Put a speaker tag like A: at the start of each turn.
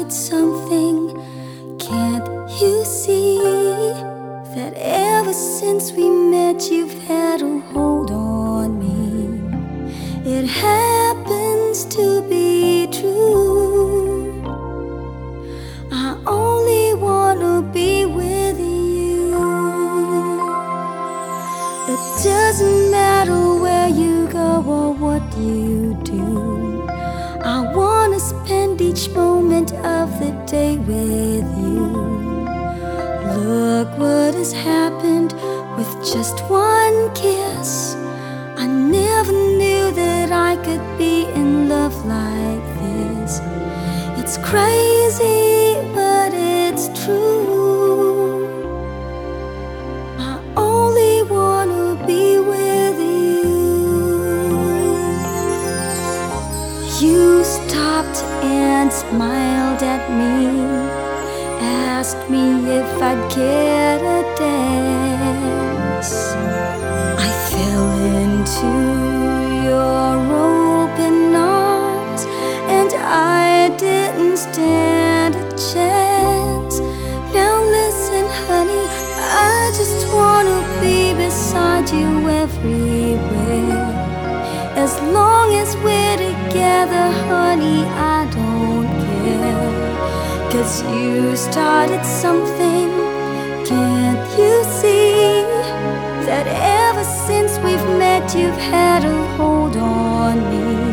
A: started something. Can't you see that ever since we met you've had a hold on me? It happens to be true. I only wanna be with you. It doesn't matter where you go or what you do. I wanna spend each moment of the day with you. Look what has happened with just one kiss. I never knew that I could be in love like this. It's crazy, but it's true. I only wanna be with you. You stopped and smiled at me, asked me if I'd care to dance. I fell into your open arms, and I didn't stand a chance. Now listen, honey, I just wanna be beside you everywhere. As long as we're together, honey, I don't care. 'Cause you started something. Can't you see that ever since we've met you've had a hold on me?